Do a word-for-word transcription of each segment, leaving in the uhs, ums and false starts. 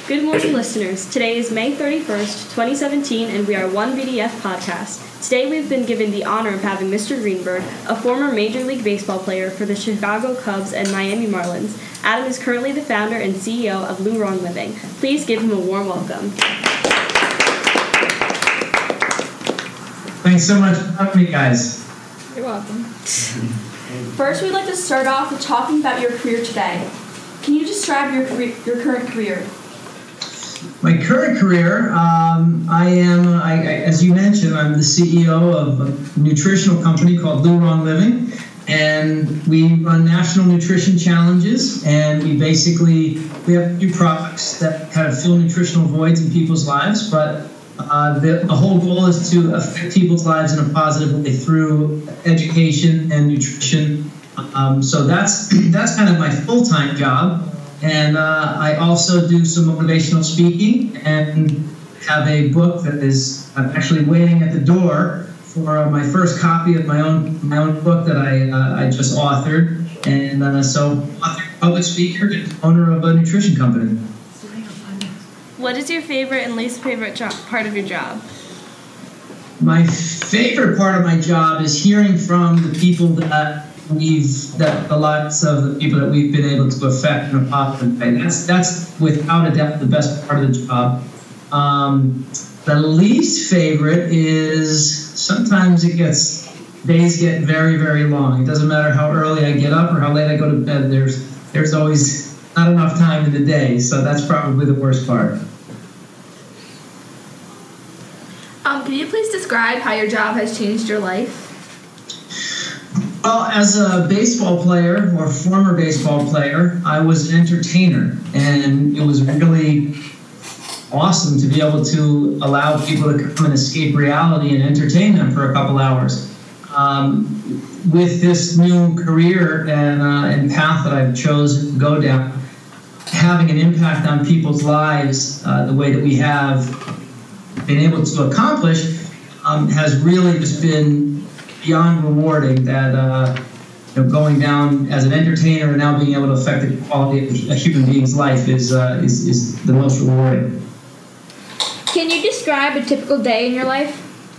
Good morning, listeners. Today is May thirty-first, twenty seventeen, and we are One B D F Podcast. Today we've been given the honor of having Mister Greenberg, a former Major League Baseball player for the Chicago Cubs and Miami Marlins. Adam is currently the founder and C E O of Lou-Ron Living. Please give him a warm welcome. Thanks so much for having me, guys. You're welcome. First, we'd like to start off with talking about your career today. Can you describe your career, your current career? My current career, um, I am, I, I, as you mentioned, I'm the C E O of a nutritional company called Lou-Ron Living, and we run national nutrition challenges, and we basically, we have new products that kind of fill nutritional voids in people's lives, but uh, the, the whole goal is to affect people's lives in a positive way through education and nutrition. Um, so that's that's kind of my full-time job. And uh, I also do some motivational speaking and have a book that is I'm actually waiting at the door for uh, my first copy of my own my own book that I uh, I just authored. And uh, so, author, public speaker, and owner of a nutrition company. What is your favorite and least favorite job, part of your job? My favorite part of my job is hearing from the people that we've that the lives of the people that we've been able to affect in a positive way. That's that's without a doubt the best part of the job. Um, the least favorite is sometimes it gets days get very very long. It doesn't matter how early I get up or how late I go to bed. There's there's always not enough time in the day. So that's probably the worst part. Um, can you please describe how your job has changed your life? Well, as a baseball player or former baseball player, I was an entertainer, and it was really awesome to be able to allow people to come and escape reality and entertain them for a couple hours. Um, with this new career and, uh, and path that I've chosen to go down, having an impact on people's lives uh, the way that we have been able to accomplish um, has really just been beyond rewarding. That uh, you know, going down as an entertainer and now being able to affect the quality of a human being's life is uh, is, is the most rewarding. Can you describe a typical day in your life?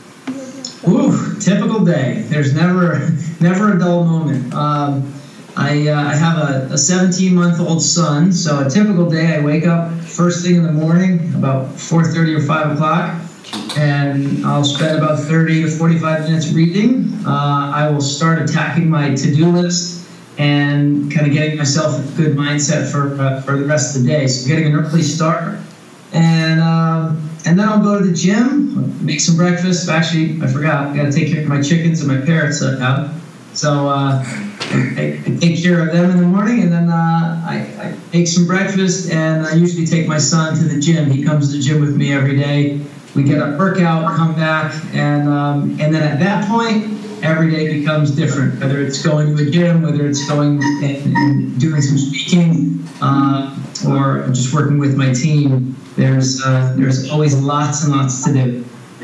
Ooh, typical day. There's never never a dull moment. Um, I uh, I have a seventeen-month-old son, so a typical day I wake up first thing in the morning, about four thirty or five o'clock. And I'll spend about thirty to forty-five minutes reading. Uh, I will start attacking my to-do list and kind of getting myself a good mindset for uh, for the rest of the day. So getting an early start, and um, and then I'll go to the gym, make some breakfast. Actually, I forgot, I got to take care of my chickens and my parrots that I have. So uh, I, I take care of them in the morning, and then uh, I, I make some breakfast, and I usually take my son to the gym. He comes to the gym with me every day. We get a workout, come back, and um, and then at that point, every day becomes different. Whether it's going to a gym, whether it's going and, and doing some speaking, uh, or just working with my team, there's uh, there's always lots and lots to do.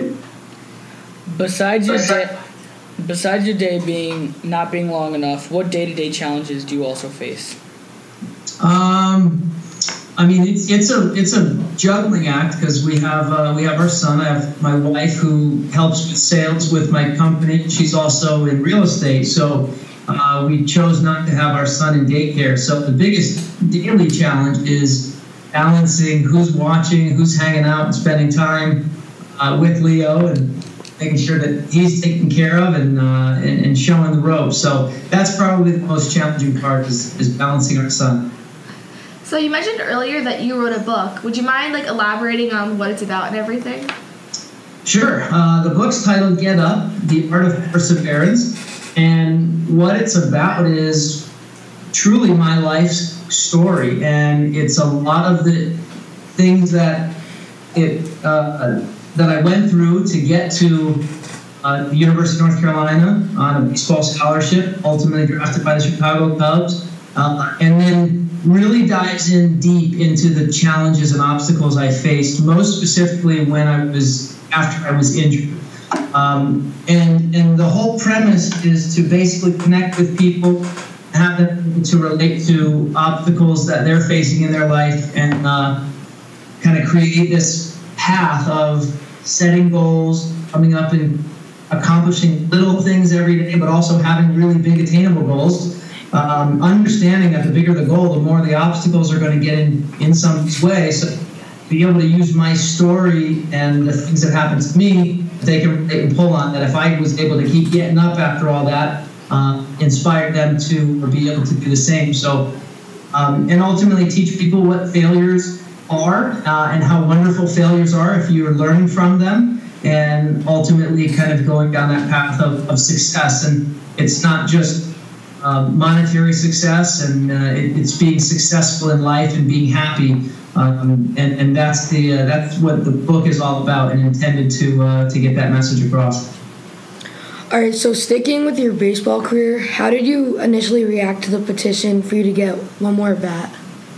Besides your day, besides your day being not being long enough, what day-to-day challenges do you also face? Um. I mean, it's it's a it's a juggling act because we have uh, we have our son. I have my wife who helps with sales with my company. She's also in real estate, so uh, we chose not to have our son in daycare. So the biggest daily challenge is balancing who's watching, who's hanging out, and spending time uh, with Leo, and making sure that he's taken care of and, uh, and and showing the ropes. So that's probably the most challenging part is is balancing our son. So you mentioned earlier that you wrote a book. Would you mind like elaborating on what it's about and everything? Sure. Uh, the book's titled Get Up, The Art of Perseverance. And what it's about is truly my life's story. And it's a lot of the things that it uh, that I went through to get to uh, the University of North Carolina on a baseball scholarship, ultimately drafted by the Chicago Cubs. Uh, and then really dives in deep into the challenges and obstacles I faced, most specifically when I was after I was injured. Um, and and the whole premise is to basically connect with people, have them to relate to obstacles that they're facing in their life, and uh, kind of create this path of setting goals, coming up and accomplishing little things every day, but also having really big attainable goals. Um, understanding that the bigger the goal, the more the obstacles are going to get in, in some way. So be able to use my story and the things that happened to me, they can, they can pull on that. If I was able to keep getting up after all that, uh, inspire them to or be able to do the same. So, um, and ultimately teach people what failures are uh, and how wonderful failures are if you're learning from them, and ultimately kind of going down that path of, of success. And it's not just um, monetary success, and uh, it, it's being successful in life and being happy. Um, and, and that's the uh, that's what the book is all about, and intended to uh, to get that message across. All right, so sticking with your baseball career, how did you initially react to the petition for you to get one more bat?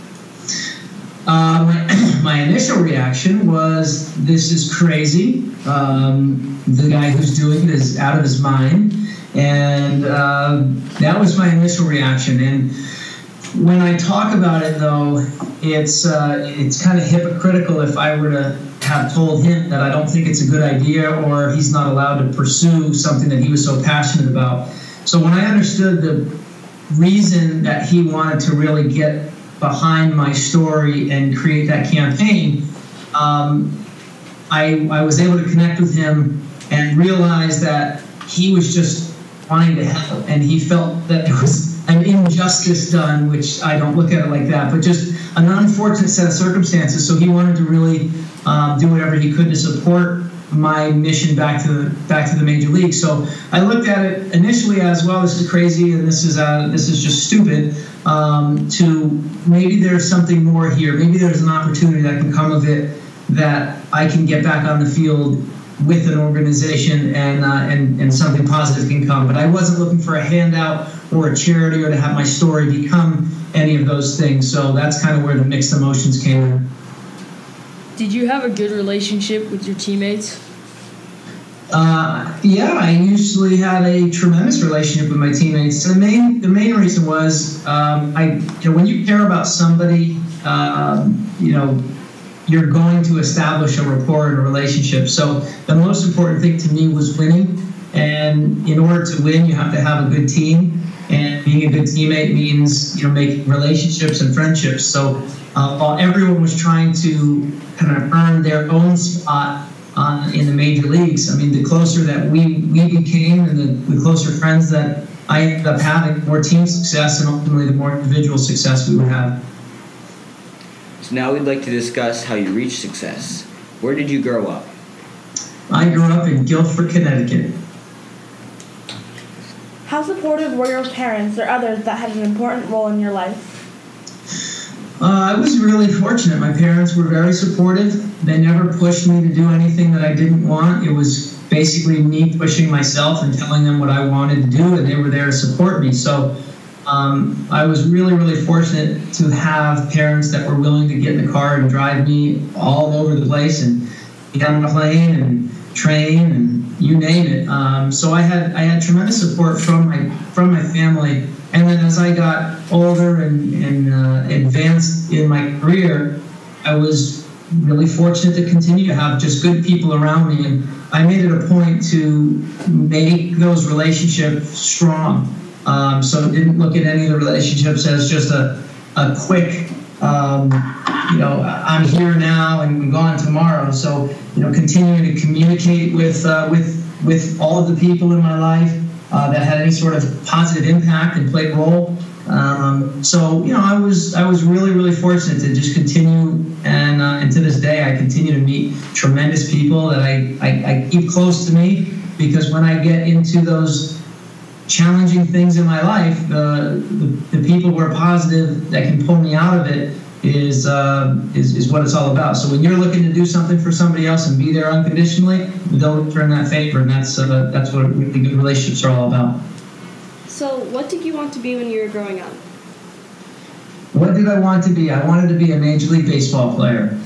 Uh, my, my initial reaction was, this is crazy. Um, the guy who's doing it is out of his mind. And uh, that was my initial reaction. And when I talk about it, though, it's uh, it's kind of hypocritical if I were to have told him that I don't think it's a good idea, or he's not allowed to pursue something that he was so passionate about. So when I understood the reason that he wanted to really get behind my story and create that campaign, um, I, I was able to connect with him and realize that he was just wanting to help, and he felt that there was an injustice done, which I don't look at it like that, but just an unfortunate set of circumstances. So he wanted to really um, do whatever he could to support my mission back to the, back to the major league. So I looked at it initially as, well, this is crazy and this is uh, this is just stupid. Um, to maybe there's something more here. Maybe there's an opportunity that can come of it, that I can get back on the field with an organization, and uh, and and something positive can come. But I wasn't looking for a handout or a charity or to have my story become any of those things. So that's kind of where the mixed emotions came in. Did you have a good relationship with your teammates? Uh, yeah, I usually had a tremendous relationship with my teammates. So the main the main reason was um, I you know, when you care about somebody, um, you know, you're going to establish a rapport and a relationship. So the most important thing to me was winning, and in order to win, you have to have a good team. And being a good teammate means, you know, making relationships and friendships. So uh, while everyone was trying to kind of earn their own spot Uh, in the major leagues, I mean, the closer that we, we became, and the, the closer friends that I ended up having, more team success, and ultimately the more individual success we would have. So now we'd like to discuss how you reached success. Where did you grow up? I grew up in Guilford, Connecticut. How supportive were your parents or others that had an important role in your life? Uh, I was really fortunate. My parents were very supportive. They never pushed me to do anything that I didn't want. It was basically me pushing myself and telling them what I wanted to do, and they were there to support me. So um, I was really, really fortunate to have parents that were willing to get in the car and drive me all over the place, and get on a plane and train and you name it. Um, so I had I had tremendous support from my from my family. And then as I got older and, and uh, advanced in my career, I was really fortunate to continue to have just good people around me. And I made it a point to make those relationships strong. Um, so I didn't look at any of the relationships as just a, a quick, um, you know, I'm here now and I'm gone tomorrow. So, you know, continuing to communicate with, uh, with, with all of the people in my life Uh, that had any sort of positive impact and played a role. Um, so, you know, I was I was really, really fortunate to just continue, and uh, and to this day, I continue to meet tremendous people that I, I, I keep close to me, because when I get into those challenging things in my life, uh, the, the people who are positive that can pull me out of it is, uh, is is what it's all about. So when you're looking to do something for somebody else and be there unconditionally, they'll return that favor, and that's uh, that's what really good relationships are all about. So what did you want to be when you were growing up? What did I want to be? I wanted to be a Major League Baseball player.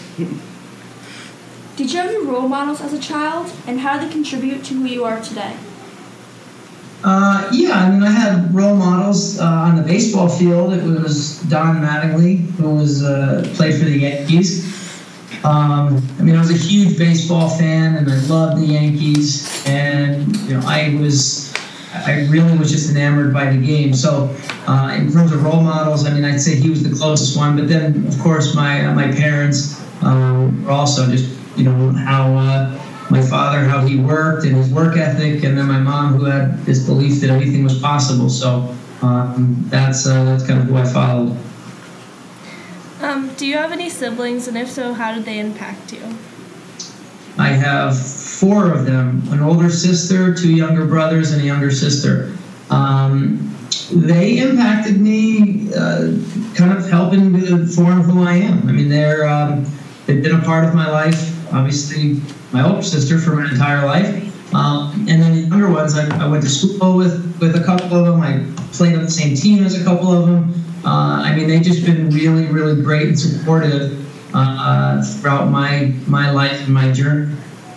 Did you have any role models as a child, and how did they contribute to who you are today? Uh, yeah, I mean, I had role models uh, on the baseball field. It was Don Mattingly, who was uh, played for the Yankees. Um, I mean, I was a huge baseball fan, and I loved the Yankees. And you know, I was, I really was just enamored by the game. So, uh, in terms of role models, I mean, I'd say he was the closest one. But then, of course, my uh, my parents um, were also just, you know, how uh, my father, how he worked and his work ethic, and then my mom, who had this belief that everything was possible. So um, that's uh, that's kind of who I followed. Um, do you have any siblings, and if so, how did they impact you? I have four of them, an older sister, two younger brothers, and a younger sister. Um, they impacted me, uh, kind of helping to form who I am. I mean, they're, um, they've been a part of my life. Obviously, my older sister for my entire life. Um, and then the younger ones, I, I went to school with, with a couple of them. I played on the same team as a couple of them. Uh, I mean, they've just been really, really great and supportive uh, throughout my my life and my journey.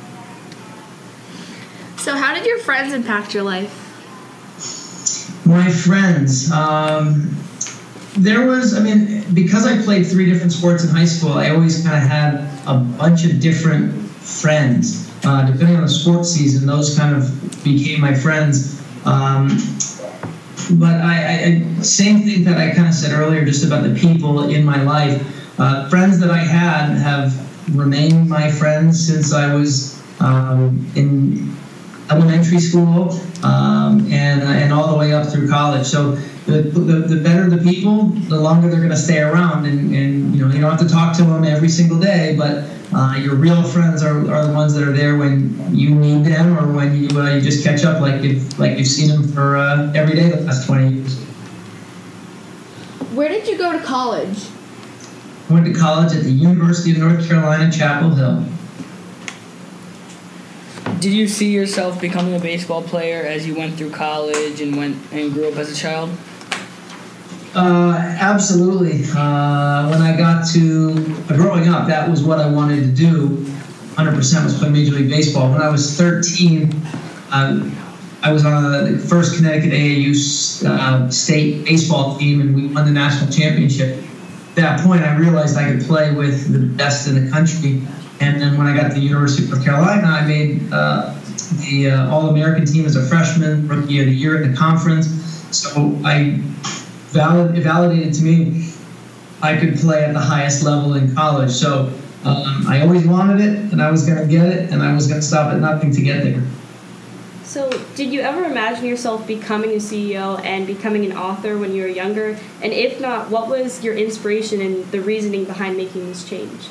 So how did your friends impact your life? My friends, um, there was, I mean, because I played three different sports in high school, I always kind of had a bunch of different friends. Uh, depending on the sports season, those kind of became my friends. Um, But I, I, same thing that I kind of said earlier, just about the people in my life. Uh, friends that I had have remained my friends since I was um, in elementary school um, and and all the way up through college. So the the, the better the people, the longer they're going to stay around. And, and you know, you don't have to talk to them every single day, but uh, your real friends are, are the ones that are there when you need them, or when you uh, you just catch up, like you've like you've seen them for uh, every day the past twenty years. Where did you go to college? I went to college at the University of North Carolina, Chapel Hill. Did you see yourself becoming a baseball player as you went through college and went and grew up as a child? Uh, absolutely. Uh, when I got to uh, growing up, that was what I wanted to do. one hundred percent was play Major League Baseball. When I was thirteen, uh, I was on the first Connecticut A A U uh, state baseball team, and we won the national championship. At that point, I realized I could play with the best in the country. And then when I got to the University of North Carolina, I made uh, the uh, All-American team as a freshman, Rookie of the Year in the conference. So I valid, it validated to me I could play at the highest level in college. So um, I always wanted it, and I was going to get it, and I was going to stop at nothing to get there. So did you ever imagine yourself becoming a C E O and becoming an author when you were younger? And if not, what was your inspiration and the reasoning behind making this change?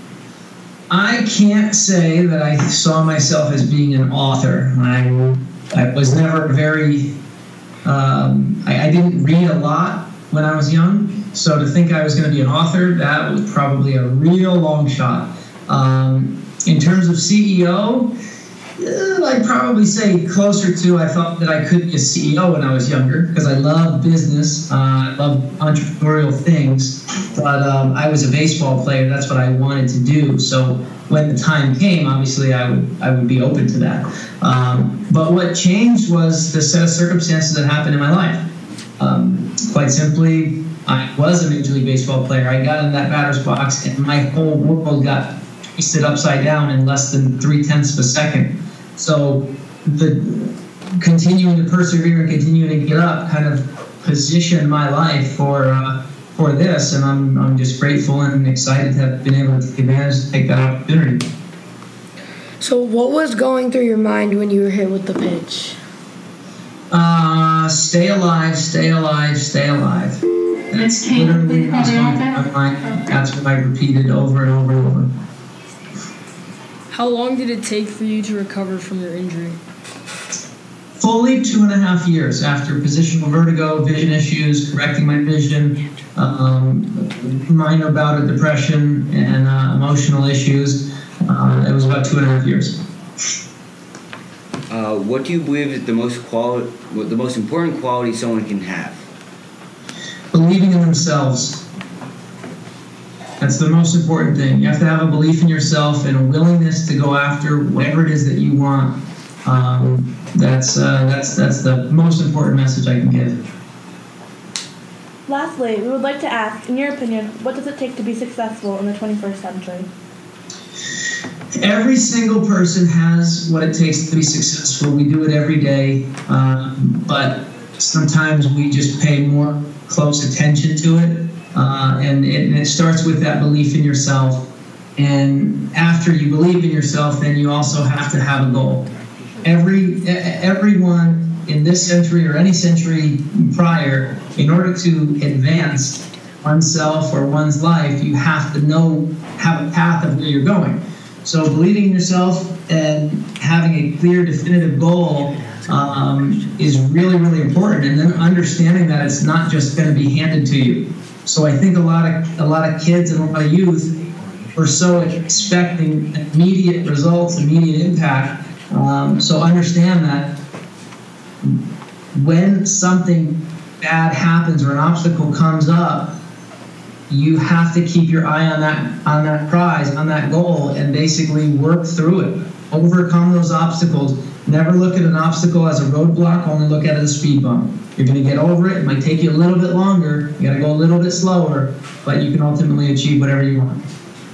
I can't say that I saw myself as being an author. I, I was never very, um, I, I didn't read a lot when I was young. So to think I was going to be an author, that was probably a real long shot. Um, in terms of C E O, uh, I'd probably say closer to, I thought that I could be a C E O when I was younger, because I love business, uh, I love entrepreneurial things. But um, I was a baseball player. That's what I wanted to do. So when the time came, obviously I would I would be open to that. Um, but what changed was the set of circumstances that happened in my life. Um, quite simply, I was a Major League Baseball player. I got in that batter's box, and my whole world got twisted upside down in less than three tenths of a second. So the continuing to persevere and continuing to get up kind of positioned my life for. Uh, for this, and I'm I'm just grateful and excited to have been able to take advantage to take that opportunity. So what was going through your mind when you were hit with the pitch? Uh, stay alive, stay alive, stay alive. That's literally what was going through my mind. That's what I repeated over and over and over. How long did it take for you to recover from your injury? Fully two and a half years after positional vertigo, vision issues, correcting my vision, um, minor bout of depression, and uh, emotional issues. Uh, it was about two and a half years. Uh, what do you believe is the most quali- the most important quality someone can have? Believing in themselves. That's the most important thing. You have to have a belief in yourself and a willingness to go after whatever it is that you want. Um, that's uh, that's that's the most important message I can give. Lastly, we would like to ask, in your opinion, what does it take to be successful in the twenty-first century? every single person has what it takes to be successful. We do it every day, um, but sometimes we just pay more close attention to it, uh, and, it, and it starts with that belief in yourself. And after you believe in yourself, then you also have to have a goal. Every everyone in this century or any century prior, in order to advance oneself or one's life, you have to know, have a path of where you're going. So believing in yourself and having a clear, definitive goal um, is really, really important. And then understanding that it's not just going to be handed to you. So I think a lot of a lot of kids and a lot of youth are so expecting immediate results, immediate impact. Um, so understand that when something bad happens or an obstacle comes up, you have to keep your eye on that on that prize, on that goal, and basically work through it. Overcome those obstacles. Never look at an obstacle as a roadblock, only look at it as a speed bump. You're going to get over it. It might take you a little bit longer. You got to go a little bit slower, but you can ultimately achieve whatever you want.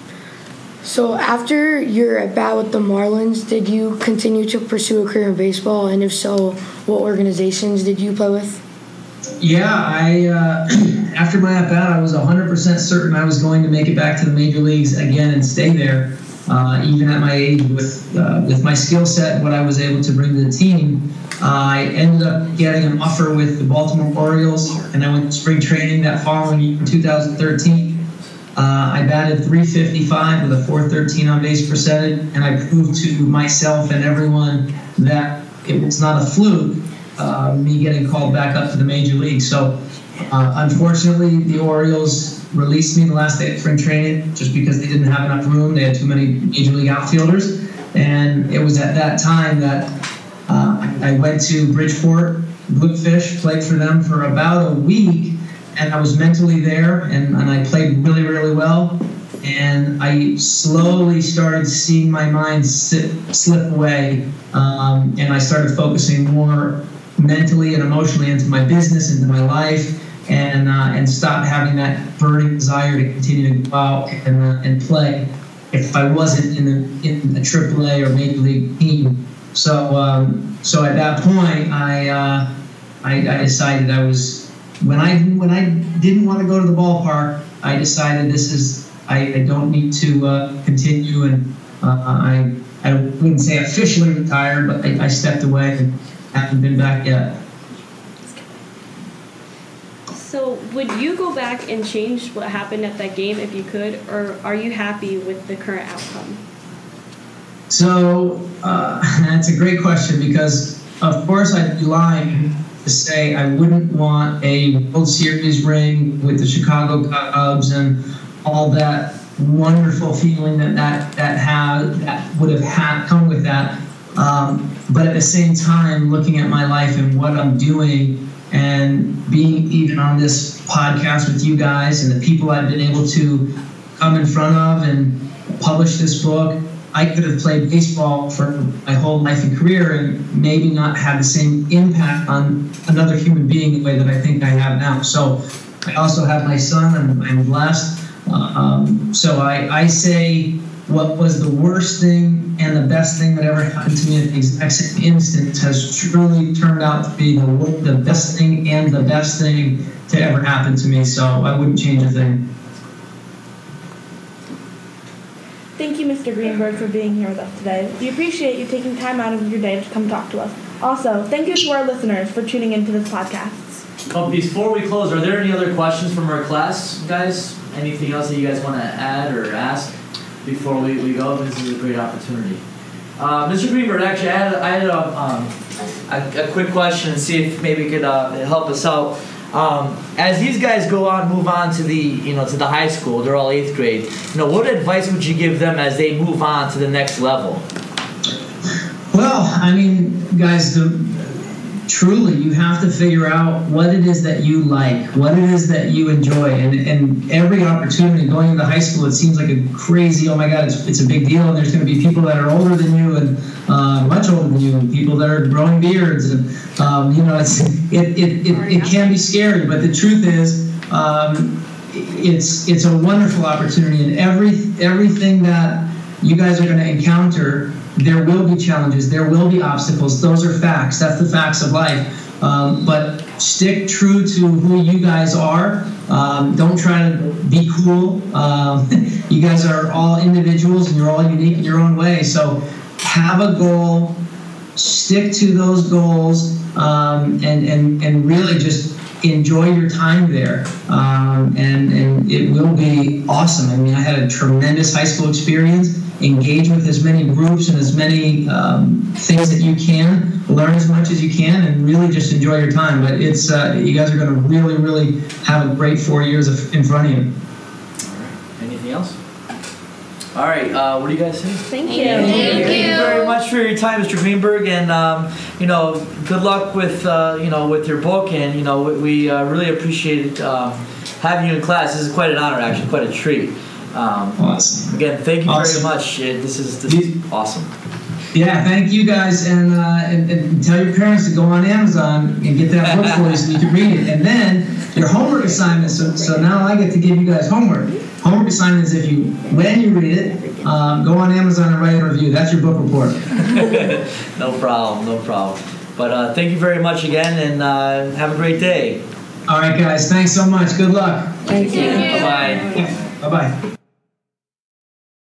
So after your at bat with the Marlins, did you continue to pursue a career in baseball? And if so, what organizations did you play with? Yeah, I uh, after my at bat, I was one hundred percent certain I was going to make it back to the major leagues again and stay there, uh, even at my age, with uh, with my skill set and what I was able to bring to the team. Uh, I ended up getting an offer with the Baltimore Orioles, and I went to spring training that following year in two thousand thirteen. Uh, I batted three fifty-five with a four thirteen on base percentage, and I proved to myself and everyone that it was not a fluke, uh, me getting called back up to the major league. So uh, unfortunately, the Orioles released me the last day of spring training just because they didn't have enough room. They had too many major league outfielders, and it was at that time that uh, I went to Bridgeport Bluefish, played for them for about a week. And I was mentally there, and, and I played really, really well. And I slowly started seeing my mind sit, slip away, um, and I started focusing more mentally and emotionally into my business, into my life, and uh, and stopped having that burning desire to continue to go out and uh, and play if I wasn't in a, in a triple A or major league team. So um, so at that point, I, uh, I I decided I was. When I when I didn't want to go to the ballpark, I decided this is I, I don't need to uh, continue, and uh, I I wouldn't say officially retired, but I, I stepped away and haven't been back yet. So would you go back and change what happened at that game if you could, or are you happy with the current outcome? So uh, that's a great question, because of course I'd be lying to say I wouldn't want a World Series ring with the Chicago Cubs and all that wonderful feeling that that that, had, that would have had come with that. Um, but at the same time, looking at my life and what I'm doing, and being even on this podcast with you guys and the people I've been able to come in front of and publish this book, I could have played baseball for my whole life and career and maybe not have the same impact on another human being the way that I think I have now. So I also have my son, and I'm blessed. Uh, um, so I, I say what was the worst thing and the best thing that ever happened to me at the exact same instant has truly turned out to be the, the best thing and the best thing to ever happen to me. So I wouldn't change a thing. Thank you, Mister Greenberg, for being here with us today. We appreciate you taking time out of your day to come talk to us. Also, thank you to our listeners for tuning into this podcast. Oh, before we close, are there any other questions from our class, guys? Anything else that you guys want to add or ask before we, we go? This is a great opportunity. Uh, Mister Greenberg, actually, I had, I had a, um, a, a quick question and see if maybe it could uh, help us out. Um, as these guys go on, move on to the, you know, to the high school, they're all eighth grade. You know, what advice would you give them as they move on to the next level? Well, I mean, guys, the, truly, you have to figure out what it is that you like, what it is that you enjoy, and, and every opportunity going into high school, it seems like a crazy, oh my God, it's, it's a big deal, and there's going to be people that are older than you and uh, much older than you, and people that are growing beards, and um, you know, it's it it, it it can be scary, but the truth is, um, it's it's a wonderful opportunity, and every everything that you guys are going to encounter, there will be challenges, there will be obstacles. Those are facts. That's the facts of life. Um, but stick true to who you guys are. Um, don't try to be cool. Um, you guys are all individuals and you're all unique in your own way. So have a goal, stick to those goals, um, and, and, and really just enjoy your time there. Um, and, and it will be awesome. I mean, I had a tremendous high school experience. Engage with as many groups and as many um, things that you can. Learn as much as you can, and really just enjoy your time. But it's uh, you guys are going to really, really have a great four years of, in front of you. All right. Anything else? All right. Uh, what do you guys think? Thank you. Thank Thank you you. very much for your time, Mister Greenberg, and um, you know, good luck with uh, you know with your book, and you know, we, we uh, really appreciate um, having you in class. This is quite an honor, actually, quite a treat. Um, Awesome. Again, thank you Awesome. very much. It, this is this is awesome. Yeah, thank you guys, and, uh, and and tell your parents to go on Amazon and get that book for you so you can read it. And then your homework assignments. So, so now I get to give you guys homework. Homework assignments. If you when you read it, um, go on Amazon and write a review. That's your book report. No problem, no problem. But uh, thank you very much again, and uh, have a great day. All right, guys. Thanks so much. Good luck. Thank you. Bye bye. Bye bye.